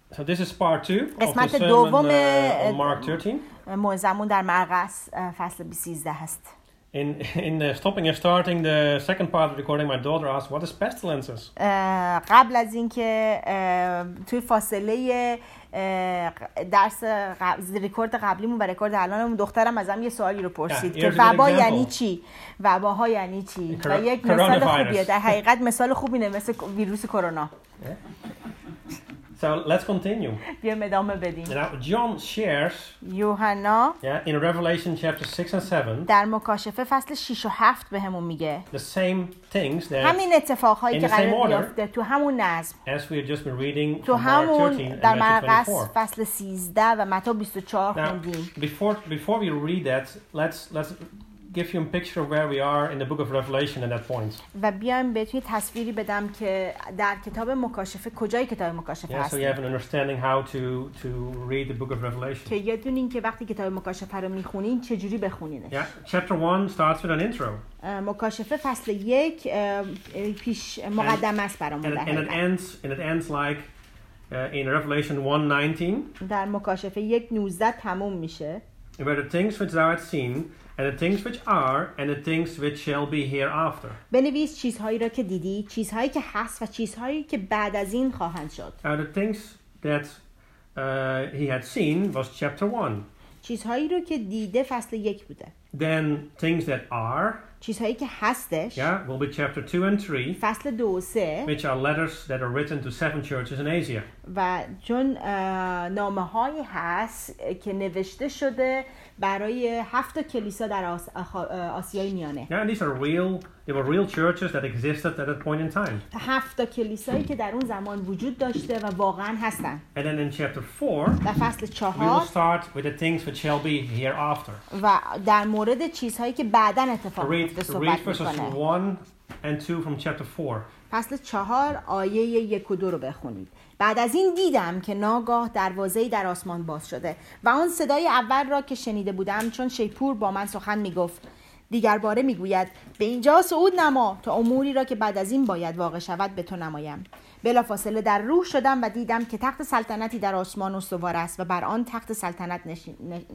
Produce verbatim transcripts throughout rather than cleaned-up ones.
So this is part two of the قسمت sermon دوم uh, on Mark thirteen. موعظمون در مرقس فصل سیزده هست. In in uh, stopping and starting the second part of the recording, my daughter asked, "What is pestilences?" قبل از اینکه توی فاصله درس ریکورد قبلیمون و ریکورد الانمون دخترم ازم یه سوالی رو پرسید که وبا یعنی چی؟ وباها یعنی چی؟ و یک مثال خوبیه، در حقیقت مثال خوبی نه، مثل ویروس کرونا. So let's continue. بیایم ادامه بدیم. Now John shares یوحنا yeah, in Revelation chapter six and seven در مکاشفه فصل شش و هفت بهمون میگه the same things that همین اتفاقهایی که قرار بیفته تو همون نظم as we have just been reading تو from Mark همون thirteen در and Matthew مرقس twenty-four. فصل سیزده و متی بیست و چهار Now, خوندیم. before before we read that, let's let's give you a picture of where we are in the book of Revelation at that point. و بیایم بهتون تصویری بدم که در کتاب مکاشفه کجای کتاب مکاشفه Yeah, so you هستیم have an understanding how to to read the book of Revelation. که یادتونین که وقتی کتاب مکاشفه رو میخونین چجوری بخونینش. Yeah, chapter one starts with an intro. مکاشفه فصل یک پیش مقدمه است برامون. And, and it ends and it ends like uh, in Revelation one nineteen. در مکاشفه یک نوزده تموم میشه. Where the things which thou hast seen and the things which are and the things which shall be hereafter. بنویس چیزهایی را که دیدی، چیزهایی که هست و چیزهایی که بعد از این خواهند شد. Now the things that uh, he had seen was chapter one. چیزهایی رو که دیده فصل یک بوده. Then things that are, چیزهایی که هستش yeah, will be chapter two and three, فصل دو و سه which are letters that are written to seven churches in Asia. و چون نامه هایی هست که نوشته شده برای هفت کلیسا در آس... آسیای میانه. Yeah, and these are real, they were real churches that existed at that point in time. هفت کلیسایی که در اون زمان وجود داشته و واقعا هستن. And then in chapter four, در فصل we will چهار start with the things which shall be hereafter. و در مورد چیزهایی که بعداً اتفاق To read, میفته to read صحبت verses میکنه. one and two from chapter four. فصل چهار آیه یک و دو رو بخونید. بعد از این دیدم که ناگاه دروازه‌ای در آسمان باز شده و آن صدای اول را که شنیده بودم چون شیپور با من سخن میگفت دیگر باره میگوید به اینجا صعود نما تا اموری را که بعد از این باید واقع شود به تو نمایم. بلافاصله در روح شدم و دیدم که تخت سلطنتی در آسمان استوار است و بر آن تخت سلطنت نشین...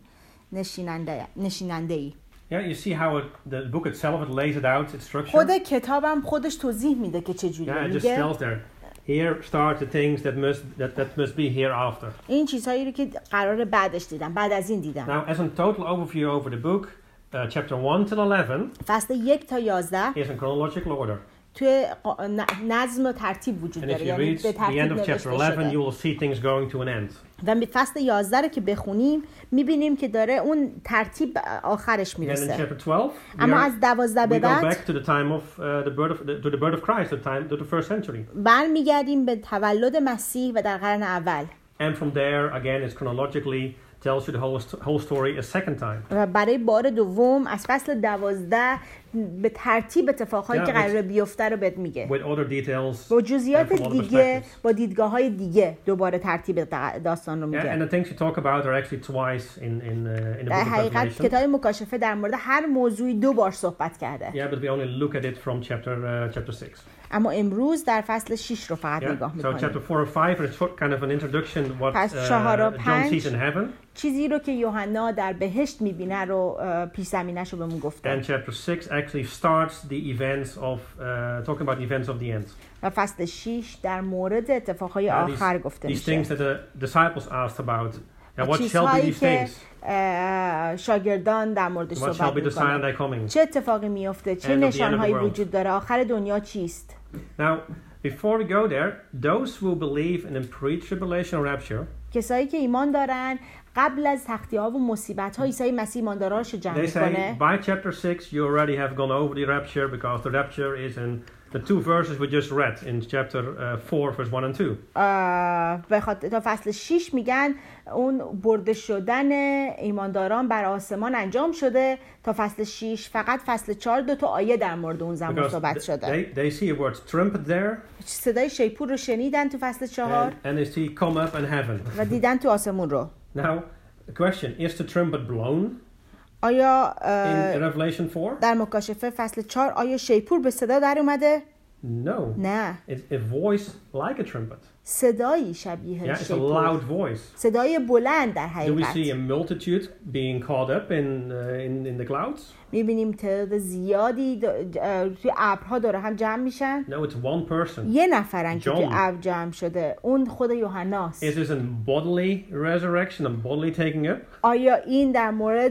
نشیننده نشیننده‌ای. Yeah, you see how it, the book itself, it lays it out, its structure. خود کتابم خودش توضیح میده که چجوریه. Yeah, it just میگه tells there. Here start the things that must that, that must be hereafter. این چیزهایی رو که قرار بعدش دیدم، بعد از این دیدم. Now, as a total overview over the book, uh, chapter one till eleven فصل یک تا یازده is in chronological order. توی نظم و ترتیب وجود And if داره، you یعنی read به the ترتیب end of chapter نوشته eleven, you شده. will see things going to an end. و فصل یازده رو که بخونیم میبینیم که داره اون ترتیب آخرش And in میرسه. chapter twelve, we, اما are, از دوازده we به go بعد back to the time of uh, the birth of the, to the birth of Christ, the time to the first century. برمیگردیم به تولد مسیح و در قرن اول. And from there, again, it's chronologically tells you the whole whole story a second time. و برای بار دوم از فصل دوازده به ترتیب اتفاقهایی Yeah, که قرار بیفته رو بهت میگه. With other details. با جزئیات and from other دیگه perspectives. با دیدگاه‌های دیگه دوباره ترتیب داستان رو Yeah, and میگه. the things you talk about are actually twice in in uh, in the در book of حقیقت Revelation. کتاب مکاشفه در مورد هر موضوعی دو بار صحبت کرده. Yeah, but we only look at it from chapter uh, chapter six. اما امروز در فصل شش رو فقط Yeah. نگاه So می‌کنیم. chapter four or five is kind of an introduction what پس uh, چهار و John پنج sees in heaven. چیزی رو که یوحنا در بهشت می‌بینه رو پیش زمینه‌شو بهمون گفته. And chapter six actually starts the events of uh, talking about the events of the end. و فصل شش در مورد اتفاقهای Uh, آخر these, گفته these میشه. things that the disciples asked about. And what shall be چیزهایی these که things? شاگردان در موردش What shall صحبت be the sign می‌کنن. of thy coming? چه اتفاقی میفته؟ چه And of the end of the نشانهایی world. وجود داره؟ آخر دنیا چیست؟ Now, before we go there, those who believe in a pre-tribulation rapture, کسایی که ایمان دارن قبل از سختی‌ها و مصیبت‌ها عیسی مسیح ایماندارانش رو جمع they say می‌کنه. by chapter six you already have gone over the rapture because the rapture is in the two verses we just read in chapter uh, four, verse one and two. به خاطر تا فصل شش میگن اون برده شدن ایمانداران بر آسمان انجام شده. تا فصل شش فقط فصل چهار دو تا آیه در مورد اون زمان Because صحبت th- شده. they, they see a word trumpet there صدای شیپور رو شنیدن تو فصل چهار and, and they see come up in heaven. و دیدن تو آسمون رو. Now, the question, is the trumpet blown آیا in اه، Revelation four? در مکاشفه فصل چهار آیا شیپور به صدا در اومده؟ No. نه. It's a voice like a trumpet. صدایی شبیه Yeah, it's a شیپور. loud voice. صدای بلند در Do we حقیقت. see a multitude being caught up in uh, in in the clouds? میبینیم تعداد زیادی دا- اه، توی ابرها داره هم جمع میشن. No, it's one person. یه نفرن که توی John. ابر جمع شده. اون خود یوحناست. Is this a bodily resurrection, a bodily taking up? آیا این در مورد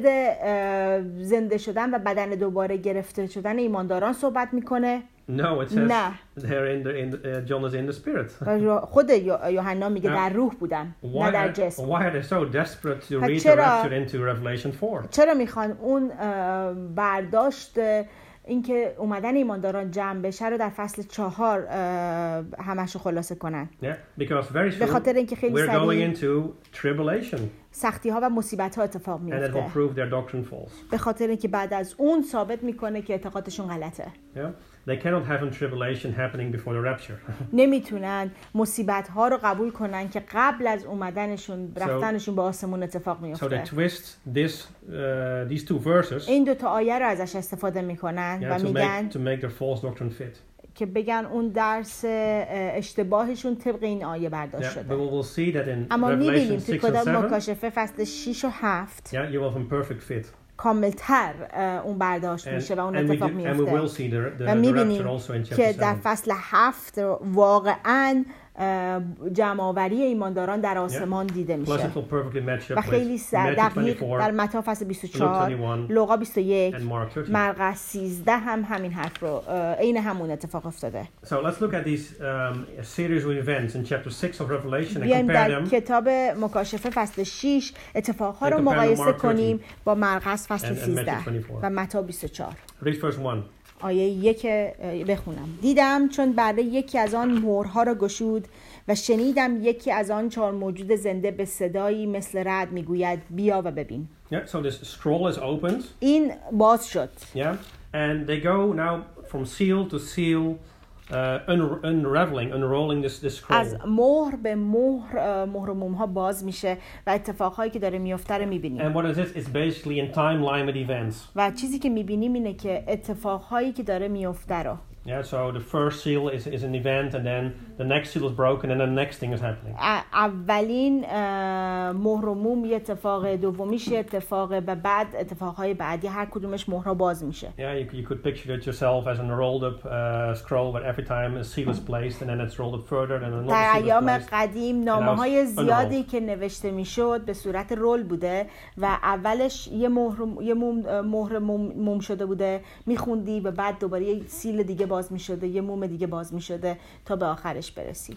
اه، زنده شدن و بدن دوباره گرفته شدن ایمانداران صحبت میکنه؟ No, it says نه. there in the in the, uh, John is in the spirit. و خود یو- یوحنا میگه نه. در روح بودم، Why نه در are, جسم. why are they so desperate to پس read the چرا- rapture into Revelation four? چرا میخوان اون اه، برداشت اینکه اومدن ایمانداران جمع بشه رو در فصل چهار اه، همشو خلاصه کنن؟ Yeah, because very به soon خاطر اینکه خیلی we're going سریع into tribulation, سختی ها و مصیبت ها اتفاق and it will میفته. prove their doctrine false. به خاطر اینکه بعد از اون ثابت میکنه که اعتقادشون غلطه. Yeah, they cannot have a tribulation happening before the rapture. نمیتونن مصیبت ها رو قبول کنن که قبل از اومدنشون رفتنشون به آسمون اتفاق So میفته. they twist this, uh, these two verses, این دوتا آیه رو ازش استفاده میکنن yeah, و to میگن make to make their false doctrine fit. که بگن اون درس اه، اشتباهشون طبق این آیه برداشت Yeah, but شده. we will see that in اما Revelation میبینیم توی six and کتاب seven, مکاشفه فصل شش و هفت yeah, you will have a perfect fit. کاملتر اه، اون برداشت And, میشه و اون and, we, اتفاق do, and we will میفته. see the, the, و the میبینیم rapture also in که chapter در seven. فصل هفت واقعا اه، جمع‌آوری ایمانداران در آسمان دیده Plus میشه it will perfectly match و up خیلی with سر- Matthew دقیق در twenty-four متی فصل بیست و Luke چهار twenty-one لوقا بیست و یک and Mark thirteen. مرقس سیزده هم همین حرف رو اه، عین همون اتفاق افتاده. So let's look at these um, series of events in chapter six of Revelation and بیایم compare در them کتاب مکاشفه فصل شش اتفاقها And رو compare them مقایسه Mark کنیم با مرقس فصل and- and سیزده Matthew twenty-four. و متی بیست و چهار. Read verse one. آیه یک اه، بخونم. دیدم چون بره یکی از آن مهرها را گشود و شنیدم یکی از آن چهار موجود زنده به صدایی مثل رعد میگوید بیا و ببین. Yeah, so this scroll is opened. این باز شد. Yeah, and they go now from seal to seal, uh, un- unraveling, unrolling this this scroll. از مهر به مهر اه، مهر و مومها باز میشه و اتفاقهایی که داره میفته رو میبینیم. And what is it? It's basically in timeline with events. و چیزی که میبینیم اینه که اتفاقهایی که داره میفته رو Yeah, so the first seal is, is an event, and then the next seal is broken, and the next thing is happening. ا- اولین اه، مهر و موم یه اتفاق، دومیش یه اتفاق، و بعد اتفاقهای بعدی هر کدومش مهرها باز میشه. Yeah, you, you could picture it yourself as a rolled up uh, scroll, where every time a seal is placed, and then it's rolled up further, and another در seal is ایام placed. قدیم نامه های And I was زیادی که نوشته میشد به صورت رول بوده و اولش یه مهر یه موم مهر موم, موم شده بوده میخوندی و بعد دوباره یه سیل دیگه باز میشده، یه موم دیگه باز میشده تا به آخرش برسی.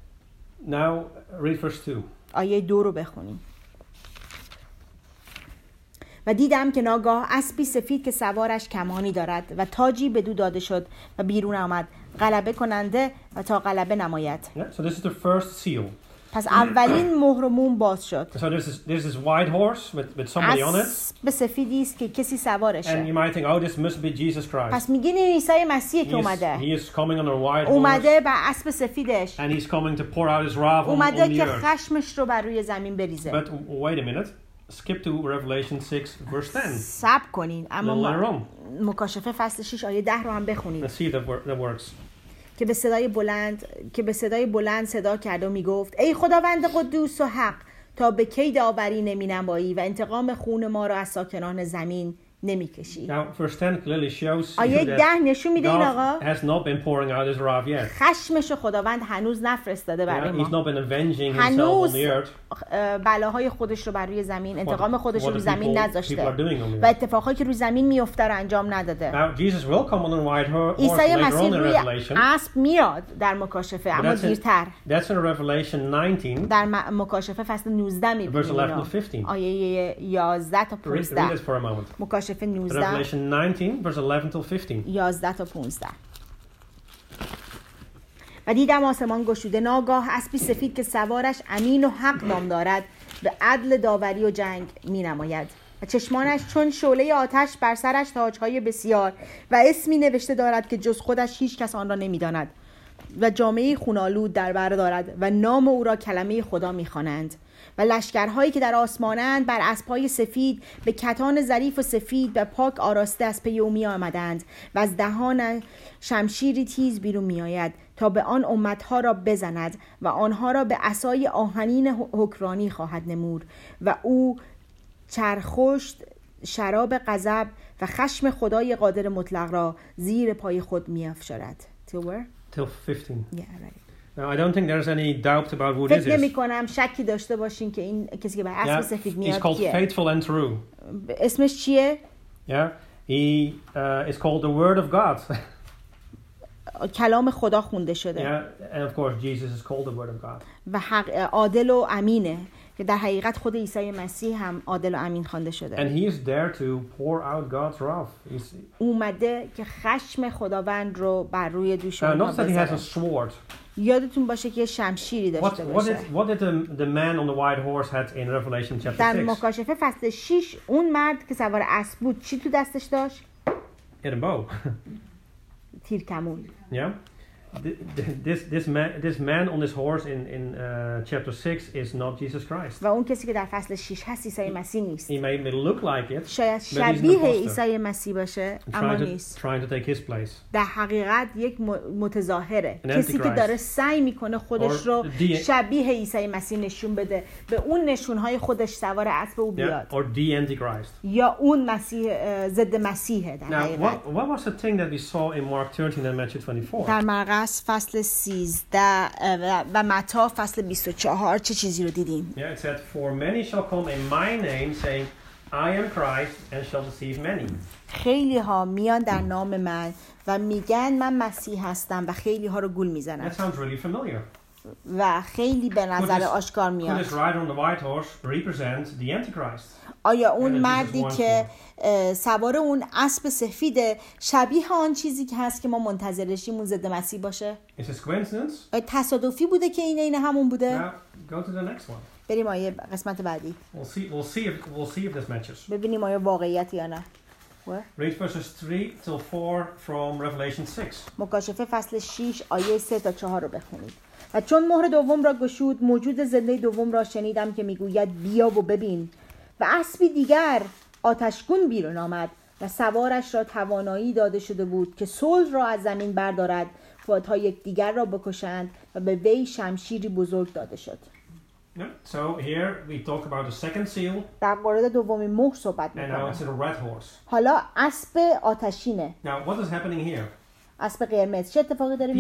Now, read verse two. آیه دو رو بخونیم. و دیدم که ناگاه اسبی سفید که سوارش کمانی دارد و تاجی بدو داده شد و بیرون آمد غلبه کننده و تا غلبه نماید. Yeah, so this is the first seal. پس اولین مهر و موم باز شد. So there's this, there's this white horse with, with somebody on it, اسب سفیدی است که کسی and سوارشه. you might think, oh, this must be Jesus Christ. پس میگین این عیسی مسیحه که He is, اومده. he is coming on a white horse, اومده بر اسب سفیدش. and he's coming to pour out his wrath on, on اومده the که earth. خشمش رو بر روی زمین بریزه. But wait a minute, skip to Revelation six, verse ten. صبر کنین اما Little later ما on. مکاشفه فصل شش آیه ده رو هم بخونید. Let's see if that, wor- that works. که به صدای بلند که به صدای بلند صدا کرد و میگفت ای خداوند قدوس و حق، تا به کی داوری نمینمایی و انتقام خون ما را از ساکنان زمین نمیکشی. Now, verse ten clearly shows you آیه ده that نشون میده این آقا God has not been pouring out his wrath yet. خشمش خداوند هنوز نفرستاده برای Yeah, he's ما. not been avenging himself on هنوز the earth. اه، بلاهای خودش رو بر روی زمین، انتقام What- خودش رو what روی the زمین people- people نذاشته are doing on the و earth. اتفاقایی که روی زمین میفته رو انجام نداده. Now, Jesus will come on a white ho- horse عیسی later on مسیح in روی Revelation. اسب میاد در مکاشفه، But اما that's in, دیرتر. that's in Revelation nineteen, در م- مکاشفه فصل نوزده verse میبینیم eleven to fifteen. آیه یازده تا Read, read پانزده. it for a moment. مکاشفه نوزده Revelation nineteen, verse eleven till fifteen. یازده تا پانزده. و دیدم آسمان گشوده، ناگاه اسبی سفید که سوارش امین و حق نام دارد به عدل داوری و جنگ می نماید و چشمانش چون شعله آتش بر سرش تاجهای بسیار و اسمی نوشته دارد که جز خودش هیچ کس آن را نمی داند و جامعه خونالود در بر دارد و نام او را کلمه خدا می‌خوانند و لشکرهایی که در آسمانند بر اسب‌های سفید به کتان ظریف و سفید و پاک آراسته از پی او می‌آمدند و از دهان شمشیری تیز بیرون می‌آید تا به آن امتها را بزند و آنها را به عصای آهنین حکرانی خواهد نمود و او چرخشت شراب غضب و خشم خدای قادر مطلق را زیر پای خود می‌افشارد. Till where? Till fifteen. Yeah, right. Now, I don't think there's any doubt about who this فکر is. نمی کنم شکی داشته باشین که این کسی که بر اسب سفید he's میاد called کیه. Faithful and True. اسمش چیه؟ Yeah, he uh, is called the Word of God. کلام خدا خونده شده. Yeah, and of course Jesus is called the Word of God. و حق عادل و امینه که در حقیقت خود عیسی مسیح هم عادل و امین خوانده شده. And he is there to pour out God's wrath. He's, اومده که خشم خداوند رو بر روی دوش uh, اونها not that he has a بذاره. sword. یادتون باشه که شمشیری What, داشته what باشه. did, what did the, the man on the white horse had in Revelation chapter در six? مکاشفه فصل شش اون مرد که سوار اسب بود چی تو دستش داشت؟ He had a bow. تیرکمون. Yeah. Th- th- This this man this man on this horse in in uh, chapter six is not Jesus Christ. و اون کسی که در فصل شش هست عیسی مسیح نیست. He may, may look like it, شاید but he's an شبیه imposter. عیسی مسیح باشه اما Trying to نیست. trying to take his place. در حقیقت یک م- متظاهره An کسی که antichrist. داره سعی میکنه خودش Or رو the- شبیه عیسی مسیح نشون بده به اون نشونهای خودش سوار اسب او Yeah. بیاد Or the Antichrist. یا اون مسیح اه، ضد مسیحه در Now, حقیقت. what what was the thing that we saw in Mark thirteen and Matthew twenty-four? در مرقس فصل سیزده اه، و متی فصل بیست و چهار چه چیزی رو دیدیم؟ Yeah, it said, "For many shall come in my name, saying, I am Christ, and shall deceive many." خیلی ها میان در نام من و میگن من مسیح هستم و خیلی ها رو گول That میزنن sounds really familiar. و خیلی به Could نظر this, آشکار could میاد. this rider on the white horse represent the Antichrist? آیا اون And Jesus مردی wants که اه، سوار اون اسب سفیده شبیه آن چیزی که هست که ما منتظرشیم اون ضد مسیح باشه؟ Is this coincidence? آیا تصادفی بوده که این این همون بوده؟ Now, go to the next one. بریم آیه قسمت بعدی We'll see. We'll see if we'll see if this matches. ببینیم آیا واقعیت یا نه. Where? Read verses three till four from Revelation six. مکاشفه فصل شش آیه سه تا چهار رو بخونید. و چون مهر دوم را گشود موجود زنده دوم را شنیدم که میگوید بیا و ببین و اسبی دیگر آتشگون بیرون آمد و سوارش را توانایی داده شده بود که صلح را از زمین بردارد و تا یکدیگر را بکشند و به وی شمشیری بزرگ داده شد. Yeah. So here we talk about the second seal, در مورد دومین مهر صحبت and now می‌کنم. it's in a red horse. حالا اسب آتشینه، Now, what is happening here? اسب قرمز. چه اتفاقی داره